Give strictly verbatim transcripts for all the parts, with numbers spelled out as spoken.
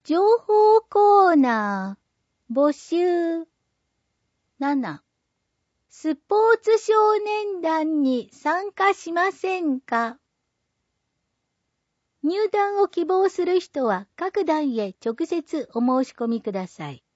情報コーナー募集。なな、スポーツ少年団に参加しませんか？入団を希望する人は各団へ直接お申し込みください。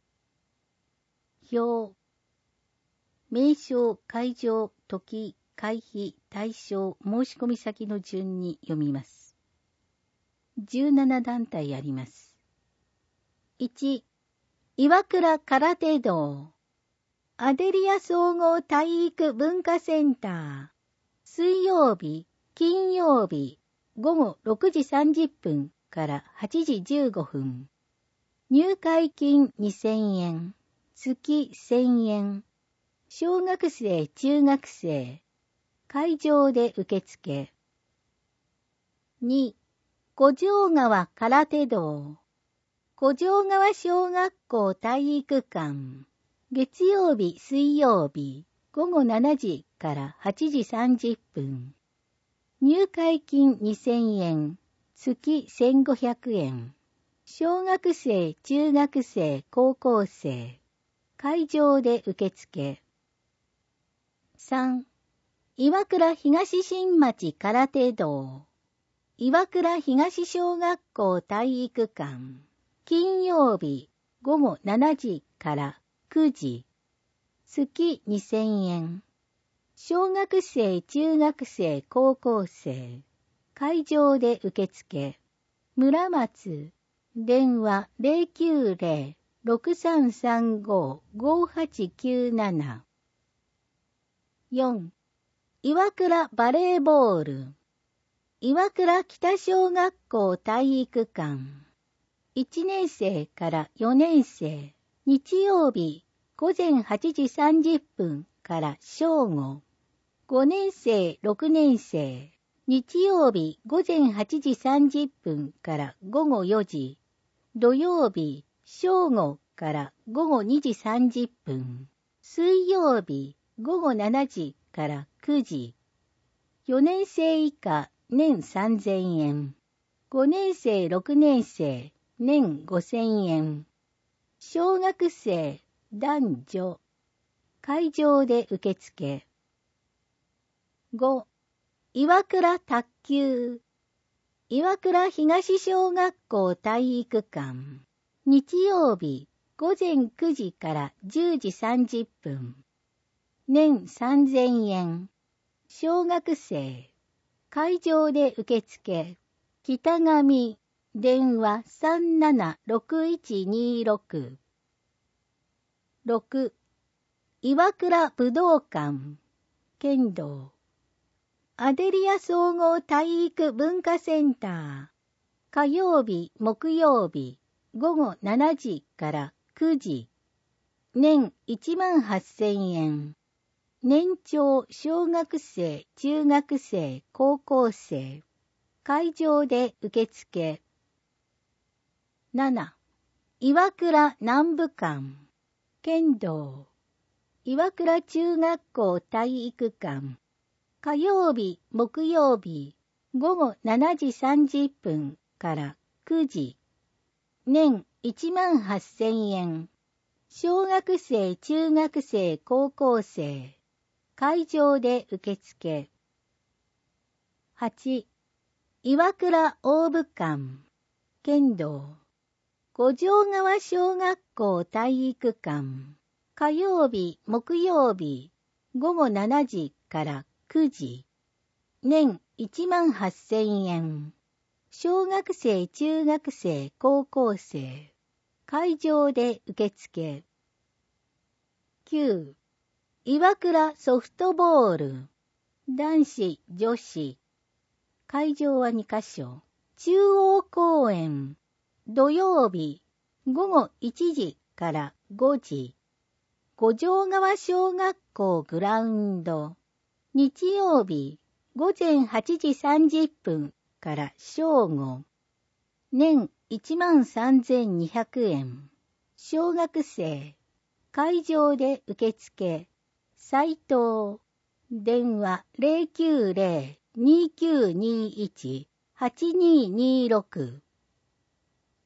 表。名称、会場、時、会費、対象、申し込み先の順に読みます。じゅうなな団体あります。いち、岩倉空手道。アデリア総合体育文化センター。水曜日、金曜日、午後ろくじさんじゅっぷんからはちじじゅうごふん。入会金にせんえん、月せんえん。小学生、中学生。会場で受付。に、五条川空手道。五条川小学校体育館。月曜日、水曜日、午後しちじからはちじさんじゅっぷん。入会金にせんえん、月せんごひゃくえん。小学生、中学生、高校生。会場で受付。さん、岩倉東新町空手道。岩倉東小学校体育館。金曜日、午後しちじからくじ。月にせんえん。小学生、中学生、高校生。会場で受付。村松。電話 ゼロきゅうゼロ ろくさんさんご ごはちきゅうなな。よん、岩倉バレーボール。岩倉北小学校体育館。いちねん生からよねん生。日曜日、午前はちじさんじゅっぷんから正午。ごねん生、ろくねん生。日曜日、午前はちじさんじゅっぷんから午後よじ。土曜日、正午から午後にじさんじゅっぷん。水曜日、午後しちじからくじ。よねん生以下、年さんぜんえん。ごねん生、ろくねん生、年ごせんえん。小学生、男女。会場で受付。ご、岩倉卓球。岩倉東小学校体育館。日曜日、午前くじからじゅうじさんじゅっぷん。年さんぜんえん。小学生。会場で受付。北上。電話 さんななろくいちにろく。ろく、岩倉武道館。剣道。アデリア総合体育文化センター。火曜日、木曜日、午後しちじからくじ。年いちまんはっせんえん。年長小学生、中学生、高校生。会場で受付。なな、岩倉南部館。剣道。岩倉中学校体育館。火曜日、木曜日、午後しちじさんじゅっぷんからくじ。年いちまんはっせんえん。小学生、中学生、高校生。会場で受付。はち、岩倉大部館。剣道。五条川小学校体育館。火曜日、木曜日、午後しちじからくじ。年いちまんはっせんえん。小学生、中学生、高校生。会場で受付。きゅう、岩倉ソフトボール。男子、女子。会場はにカ所。中央公園。土曜日、午後いちじからごじ。五条川小学校グラウンド。日曜日、午前はちじさんじゅっぷんから正午。年いちまんさんぜんにひゃくえん。小学生。会場で受付。斉藤。電話 ゼロきゅうゼロ にきゅうにいち はちにーにーろく。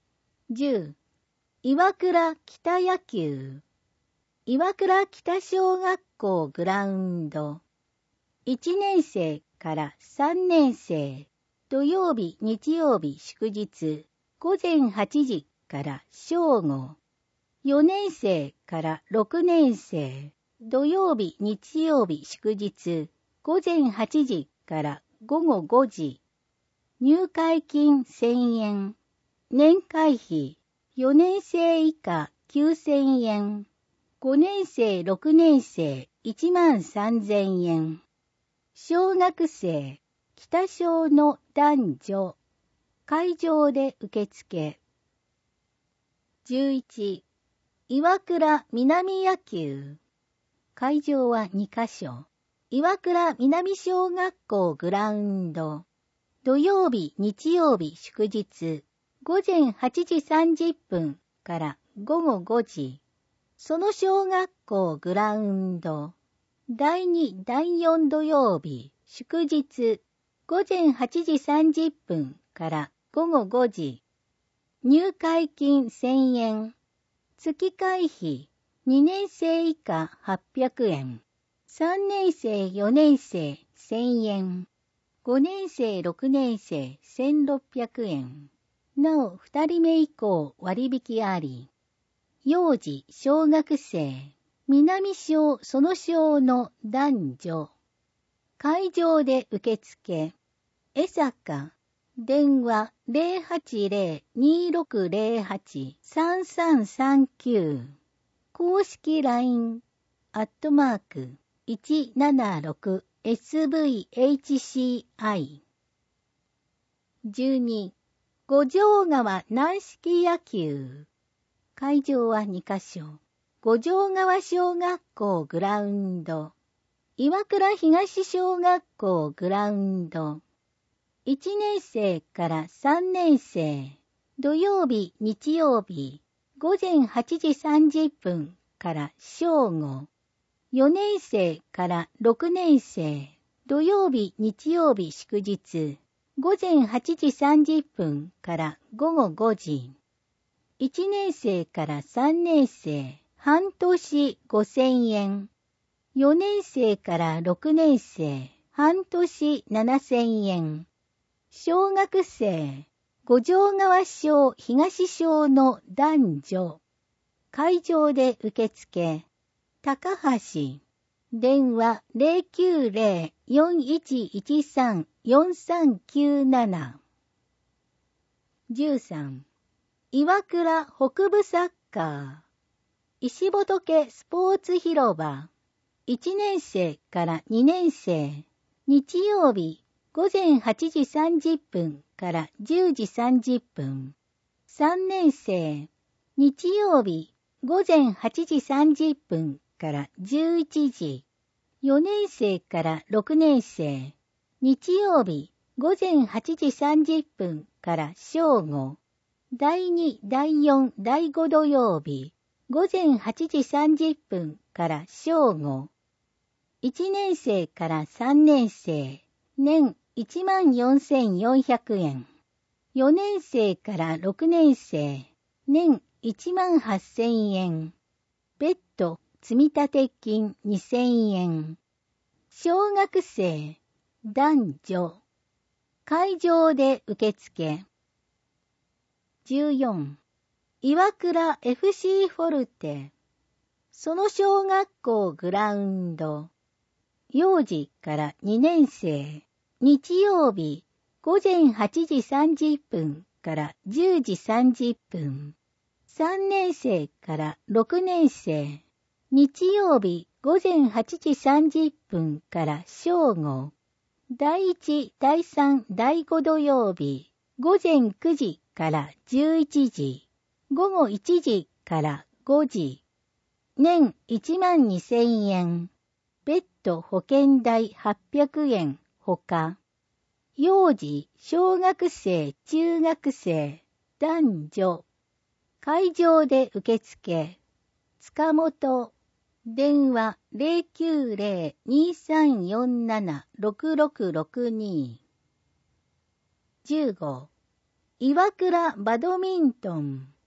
じゅう、岩倉北野球。岩倉北小学校グラウンド。いちねん生からさんねん生。土曜日、日曜日、祝日。ごぜんはちじから正午。よねん生からろくねん生。土曜日、日曜日、祝日。ごぜんはちじからごごごじ。入会金せんえん。年会費。よねん生以下きゅうせんえん。ごねん生、ろくねん生いちまんさんぜんえん。小学生、北小の男女。会場で受付。じゅういち、岩倉南野球。会場はにカ所。岩倉南小学校グラウンド。土曜日、日曜日、祝日。ごぜんはちじさんじゅっぷんからごごごじ。その小学校グラウンド。だいに、だいよん土曜日、祝日。ごぜんはちじさんじゅっぷんからごごごじ。入会金せんえん。月会費。にねん生以下はっぴゃくえん。さんねん生、よねん生せんえん。ごねん生、ろくねん生せんろっぴゃくえん。なお、ふたりめ以降割引あり。幼児、小学生、南小、その小の男女。会場で受付。江坂。電話 ゼロはちゼロ にろくゼロはち さんさんさんきゅう。公式 ライン、アットマーク、いちななろくエスブイエイチシーアイ。じゅうに、五条川軟式野球。会場はにカ所。五条川小学校グラウンド。岩倉東小学校グラウンド。いちねん生からさんねん生。土曜日、日曜日。ごぜんはちじさんじゅっぷんから正午。よねん生からろくねん生。土曜日、日曜日、祝日。ごぜんはちじさんじゅっぷんからごごごじ。いちねん生からさんねん生。半年ごせんえん。よねん生からろくねん生。半年ななせんえん。小学生。五条川小東小の男女。会場で受付。高橋。電話 ゼロきゅうゼロ よんいちいちさん よんさんきゅうなな。じゅうさん、岩倉北部サッカー。石仏スポーツ広場。いちねん生からにねん生。日曜日、ごぜんはちじさんじゅっぷんからじゅうじさんじゅっぷん。さんねん生。日曜日、ごぜんはちじさんじゅっぷんからじゅういちじ。よねん生からろくねん生。日曜日、ごぜんはちじさんじゅっぷんから正午。だいに、だいよん、だいご土曜日、ごぜんはちじさんじゅっぷんから正午。いちねん生からさんねん生、年いちまんよんせんよんひゃくえん。よねん生からろくねん生、年いちまんはっせんえん。別途積立金にせんえん。小学生、男女。会場で受付。じゅうよん、岩倉 エフシー フォルテ。その小学校グラウンド。幼児からにねん生。日曜日、ごぜんはちじさんじゅっぷんからじゅうじさんじゅっぷん。さんねん生からろくねん生。日曜日、ごぜんはちじさんじゅっぷんから正午。だいいち、だいさん、だいご土曜日、ごぜんくじからじゅういちじ。ごごいちじからごじ。年いちまんにせんえん。別途保険代はっぴゃくえんほか。幼児、小学生、中学生、男女。会場で受付。塚本。電話 ゼロきゅうゼロ にさんよんなな ろくろくろくに。じゅうご、岩倉バドミントン。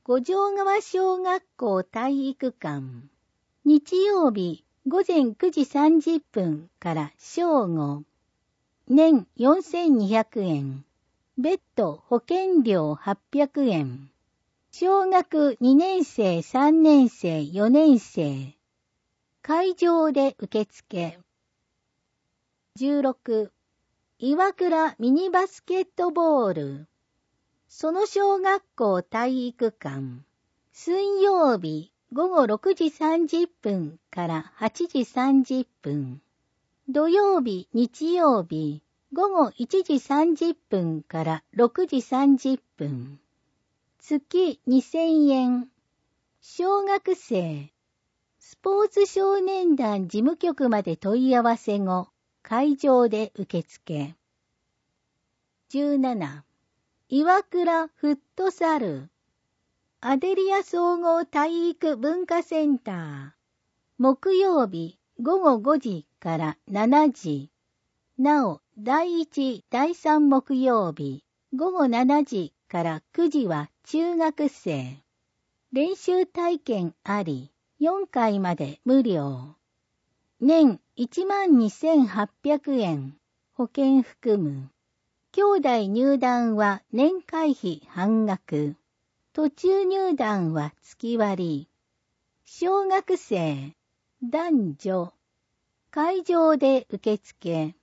五条川小学校体育館。日曜日午前くじさんじゅっぷんから正午。年よんせんにひゃくえん。別途保険料はっぴゃくえん。小学にねんせい、さんねんせい、よねんせい。会場で受付。じゅうろく、岩倉ミニバスケットボール。その小学校体育館。水曜日午後ろくじさんじゅっぷんからはちじさんじゅっぷん。土曜日、日曜日午後いちじさんじゅっぷんからろくじさんじゅっぷん。月にせんえん。小学生。スポーツ少年団事務局まで問い合わせ後、会場で受付。じゅうなな、岩倉フットサル。アデリア総合体育文化センター。木曜日午後ごじからしちじ。なお、だいいち、だいさん木曜日午後しちじからくじは中学生。練習体験あり、よんかいまで無料。年いちまんにせんはっぴゃくえん。保険含む。兄弟入団は年会費半額。途中入団は月割。小学生、男女。会場で受付。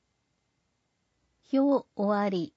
表終わり。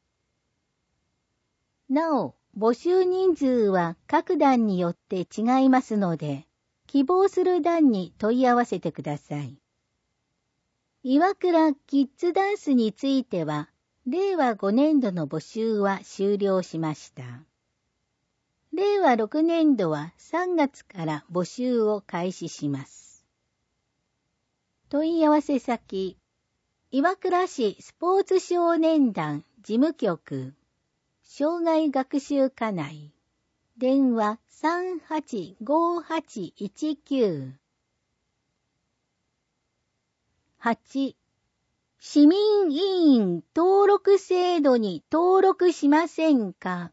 なお、募集人数は各団によって違いますので、希望する団に問い合わせてください。岩倉キッズダンスについては、れいわごねんどの募集は終了しました。れいわろくねんどはさんがつから募集を開始します。問い合わせ先、岩倉市スポーツ少年団事務局、障害学習課内、電話 さんはちごはちいちきゅう。はち、市民委員登録制度に登録しませんか？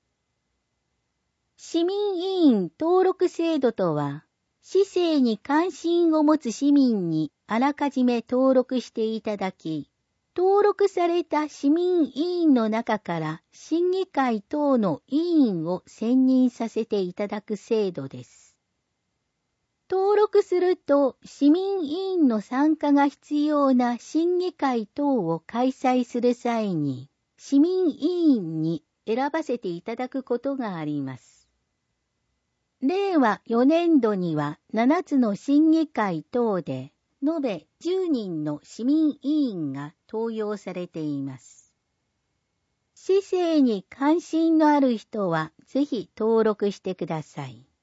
市民委員登録制度とは、市政に関心を持つ市民にあらかじめ登録していただき、登録された市民委員の中から審議会等の委員を選任させていただく制度です。登録すると市民委員の参加が必要な審議会等を開催する際に、市民委員に選ばせていただくことがあります。れいわよねんどにはななつの審議会等で延べじゅうにんの市民委員が登用されています。市政に関心のある人はぜひ登録してください。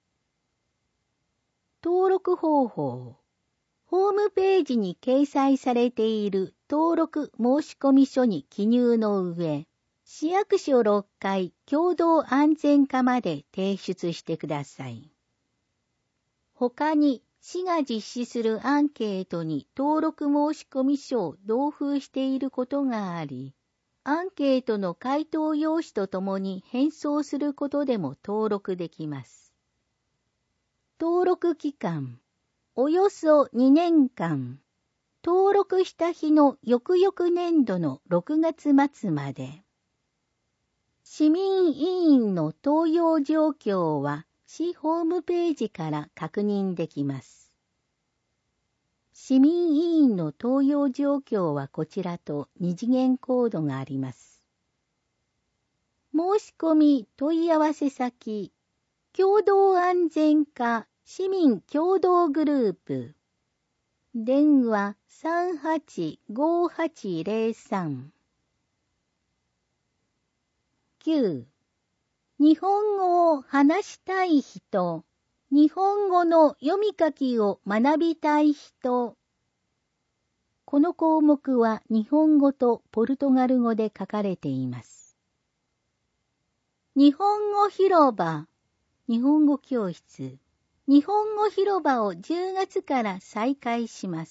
登録方法。ホームページに掲載されている登録申込書に記入の上、市役所ろっかい共同安全課まで提出してください。他に、市が実施するアンケートに登録申込書を同封していることがあり、アンケートの回答用紙とともに返送することでも登録できます。登録期間、およそにねんかん。登録した日の翌々年度のろくがつ末まで。市民委員の登用状況は市ホームページから確認できます。市民委員の登用状況はこちらと二次元コードがあります。申し込み問い合わせ先、共同安全課市民共同グループ、電話 さんはちごはちぜろさん。きゅう、日本語を話したい人、日本語の読み書きを学びたい人。この項目は日本語とポルトガル語で書かれています。日本語広場、日本語教室、日本語広場をじゅうがつから再開します。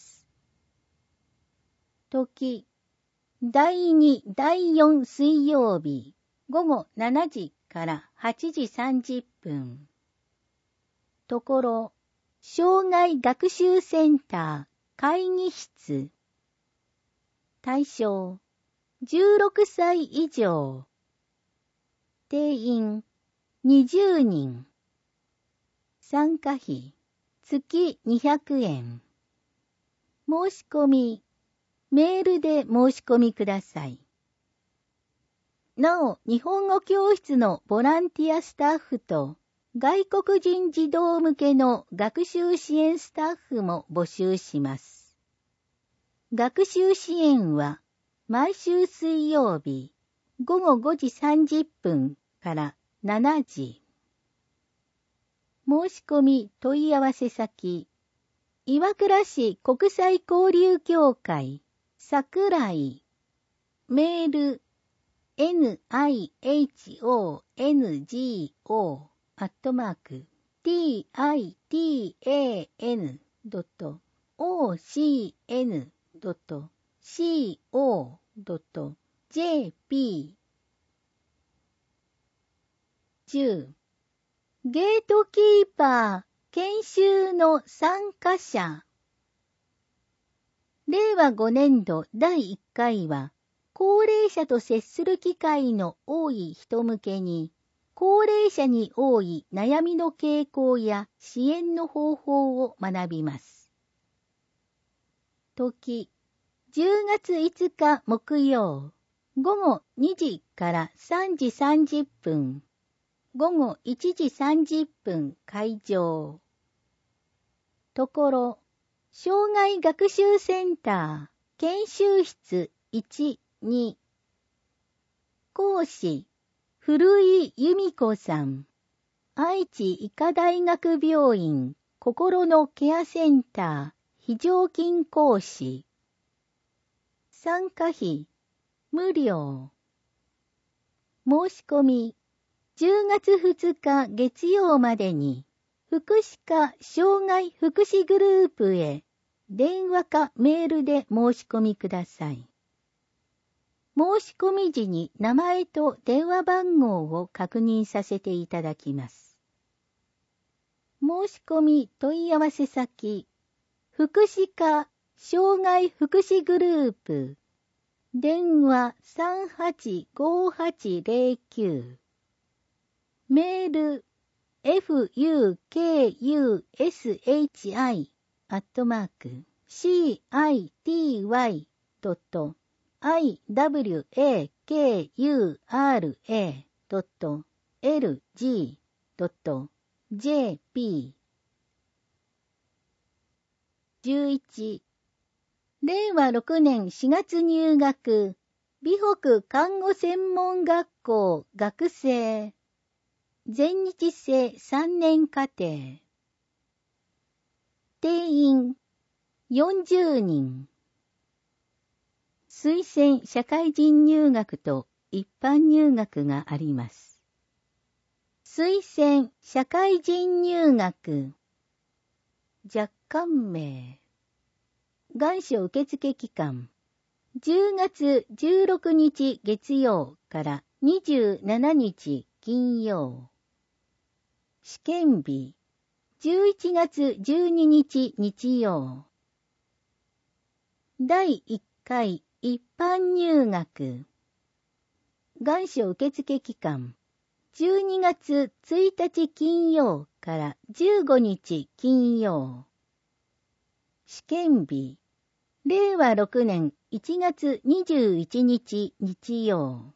時、だいに、だいよん水曜日、午後しちじからはちじさんじゅっぷん。ところ、障害学習センター会議室。対象、じゅうろくさい以上。定員、にじゅうにん。参加費、月にひゃくえん。申し込み、メールで申し込みください。なお、日本語教室のボランティアスタッフと、外国人児童向けの学習支援スタッフも募集します。学習支援は、毎週水曜日、ごごごじさんじゅっぷんからしちじ。申し込み問い合わせ先、岩倉市国際交流協会、桜井、メール、ニホンゴ アットマーク ティーアイティーエーエヌ ドット オーシーエヌ ドット シーオー ドット ジェーピー。 じゅう. ゲートキーパー研修の参加者。れいわごねんどだいいっかいは、高齢者と接する機会の多い人向けに、高齢者に多い悩みの傾向や支援の方法を学びます。時、じゅうがついつか木曜、ごごにじからさんじさんじゅっぷん、ごごいちじさんじゅっぷん会場。ところ、障害学習センター研修室いち、に。講師、古井由美子さん。愛知医科大学病院心のケアセンター非常勤講師。参加費、無料。申し込み、じゅうがつふつか月曜までに、福祉課障害福祉グループへ電話かメールで申し込みください。申し込み時に名前と電話番号を確認させていただきます。申し込み問い合わせ先、福祉課障害福祉グループ、電話 さんはちごはちゼロきゅう、メール エフユーケーユーエスエイチアイ アットマーク シーアイティーワイ ドット アイダブリューエーケーユーアールエー ドット エルジー ドット ジェーピー。 じゅういち. れいわろくねんしがつ入学美北看護専門学校学生全日制さんねん課程。定員よんじゅうにん。推薦社会人入学と一般入学があります。推薦社会人入学。若干名。願書受付期間。じゅうがつじゅうろくにち月曜からにじゅうしちにち金曜。試験日。じゅういちがつじゅうににち日曜。だいいっかい一般入学。願書受付期間。じゅうにがつついたち金曜からじゅうごにち金曜。試験日。れいわろくねんいちがつにじゅういちにち日曜。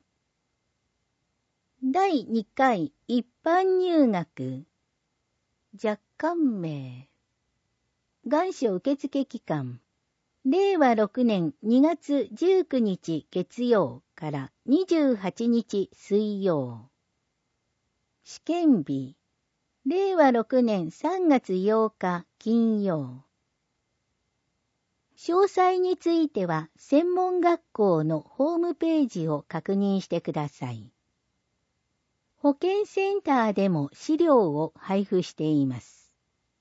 だいにかい一般入学。若干名。願書受付期間。れいわろくねんにがつじゅうくにち月曜からにじゅうはちにち水曜。試験日。れいわろくねんさんがつようか金曜。詳細については専門学校のホームページを確認してください。保健センターでも資料を配布しています。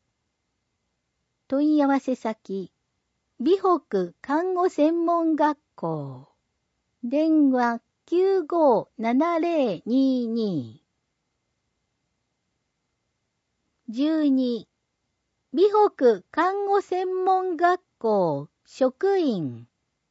問い合わせ先、美北看護専門学校。電話 きゅうごーななぜろにーにーじゅうに、美北看護専門学校職員。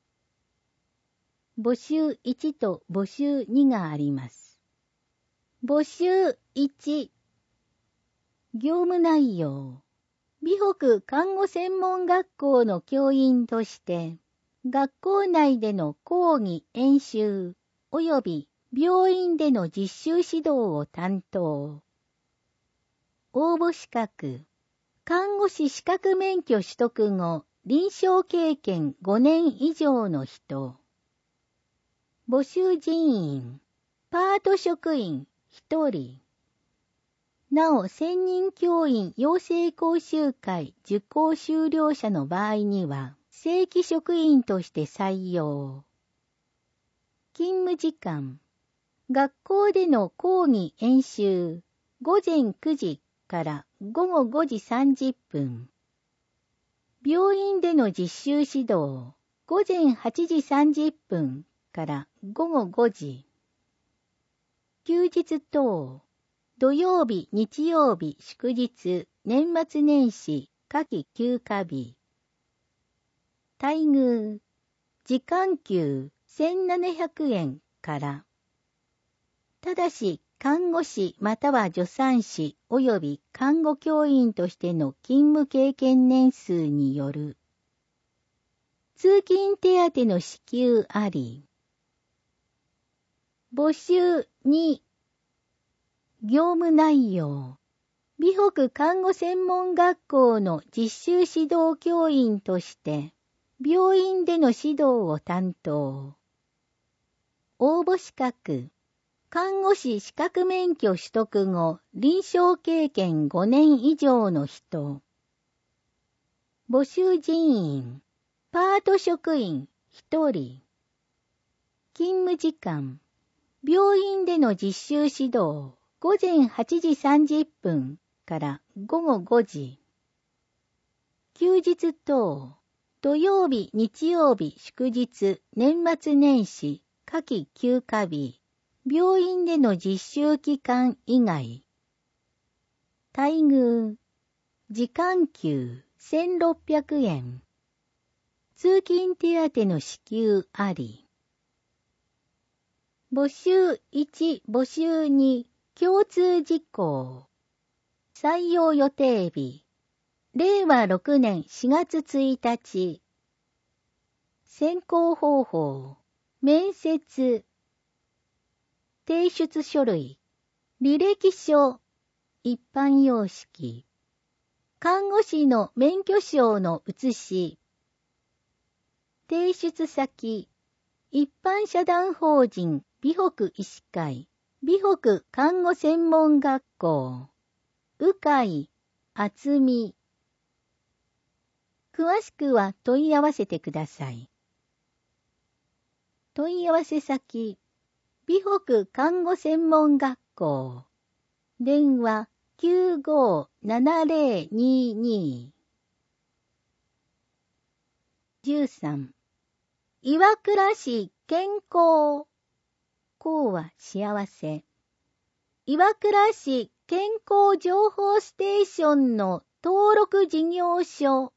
募集いちと募集にがあります。募集いち、業務内容。美北看護専門学校の教員として、学校内での講義演習及び病院での実習指導を担当。応募資格。看護師資格免許取得後、臨床経験ごねん以上の人。募集人員。パート職員ひとり。なお、専任教員養成講習会受講修了者の場合には、正規職員として採用。勤務時間。学校での講義演習、ごぜんくじからごごごじさんじゅっぷん。病院での実習指導、ごぜんはちじさんじゅっぷんからごごごじ。休日等。土曜日、日曜日、祝日、年末年始、夏季休暇日。待遇。時間給せんななひゃくえんから。ただし、看護師または助産師及び看護教員としての勤務経験年数による。通勤手当の支給あり。募集に。業務内容。美北看護専門学校の実習指導教員として、病院での指導を担当。応募資格。看護師資格免許取得後、臨床経験ごねん以上の人。募集人員。パート職員ひとり。勤務時間。病院での実習指導。ごぜんはちじさんじゅっぷんからごごごじ。休日等。土曜日、日曜日、祝日、年末年始、夏季休暇日。病院での実習期間以外。待遇。時間給せんろっぴゃくえん。通勤手当の支給あり。募集いち、募集に。共通事項。採用予定日。れいわろくねんしがつついたち。選考方法。面接。提出書類。履歴書。一般様式。看護師の免許証の写し。提出先。一般社団法人美北医師会。美北看護専門学校。鵜飼厚美。詳しくは問い合わせてください。問い合わせ先。美北看護専門学校。電話 きゅうごななぜろにに。じゅうさん。岩倉市健康。幸は幸せ。岩倉市健康情報ステーションの登録事業所。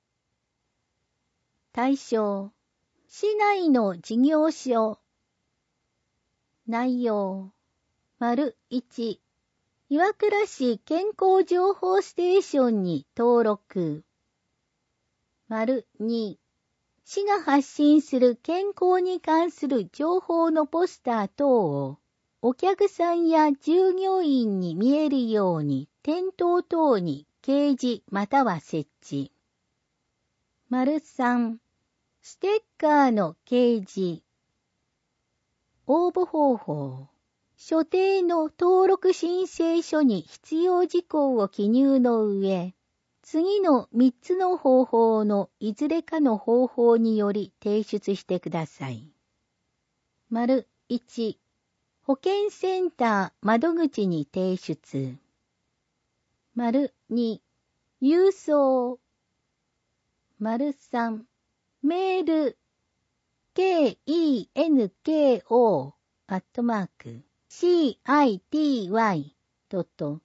対象。市内の事業所。内容。丸いち。岩倉市健康情報ステーションに登録。丸に。市が発信する健康に関する情報のポスター等をお客さんや従業員に見えるように店頭等に掲示または設置。丸さん。ステッカーの掲示。応募方法。所定の登録申請書に必要事項を記入の上、次のみっつの方法のいずれかの方法により提出してください。丸いち、保健センター窓口に提出。丸に、郵送。丸さん、メール、ケーイーエヌケーオー アットマーク、シーアイティーワイ ドット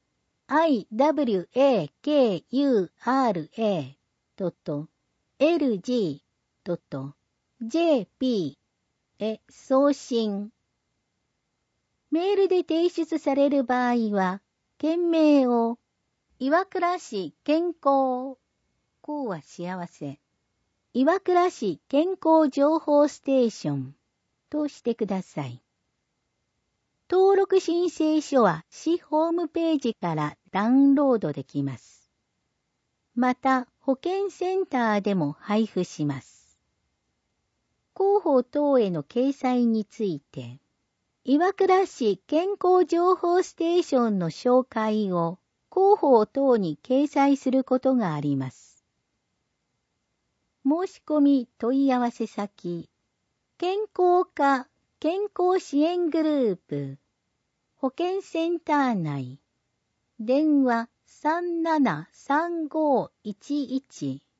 アイダブリューエーケーユーアールエードットエルジードットジェーピー へ送信。メールで提出される場合は、件名を岩倉市健康、こうは幸せ、岩倉市健康情報ステーションとしてください。登録申請書は市ホームページからダウンロードできます。また、保健センターでも配布します。広報等への掲載について、岩倉市健康情報ステーションの紹介を広報等に掲載することがあります。申し込み問い合わせ先、健康課健康支援グループ、保健センター内、電話 さんななさんごいちいち